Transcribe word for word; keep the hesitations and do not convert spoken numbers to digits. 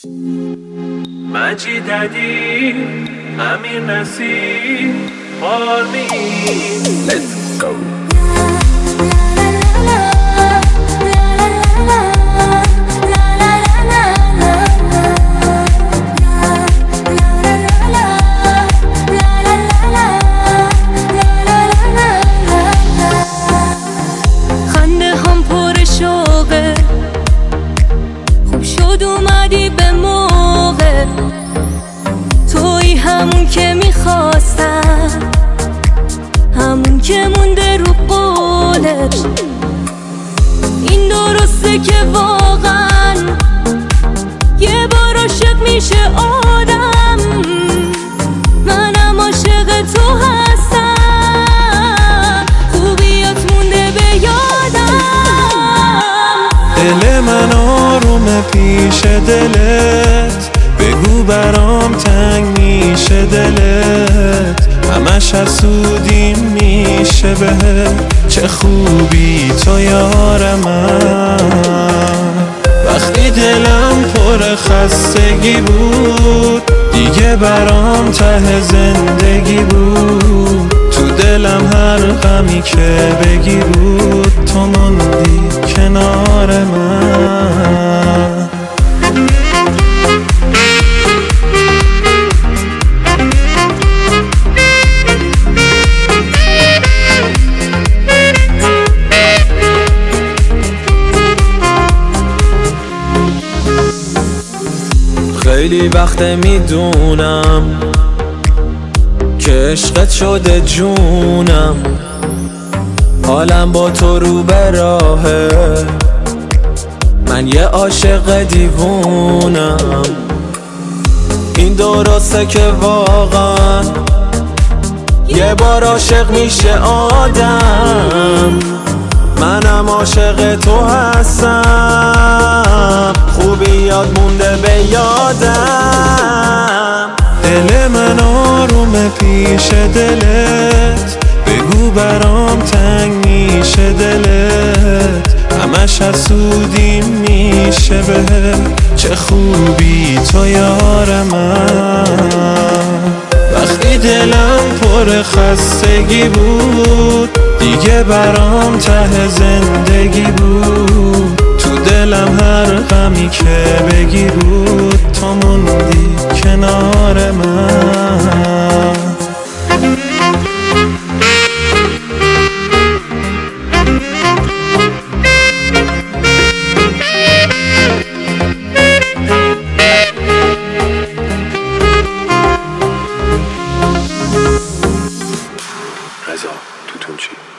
مجید عدی امیر نصیر آرمی Let's go. خنده هم پر شوقه، خوب شد اومدی به موقع، توی همون که میخواستم، همون که مونده رو قولت. این درسته که واقعا یه بار عاشق میشه آدم، منم عاشق تو هستم، خوبیات مونده به یادم. دل من آرومه پیش دلت، بگو برام تنگ میشه دلت، همش حسودیم میشه بهت، چه خوبی تو یار من. وقتی دلم پر خستگی بود، دیگه برام ته زندگی بود، تو دلم هر غمی که بگی بود، تو موندی کنار من. خیلی وقت میدونم که عشقت شده جونم، حالم با تو رو به راهه، من یه عاشق دیوونم. این درسته که واقعا یه بار عاشق میشه آدم، منم عاشق تو هستم، خوبیات مونده به یادم. دل من آرومه پیش دلت، بگو برام تنگ میشه دلت، همش حسودیم میشه بهت، چه خوبی تو یار من. وقتی دلم پر خستگی بود، دیگه برام ته زندگی بود، تو دلم هر غمی که بگی بود، تو موندی کنار من. رضا توتونچی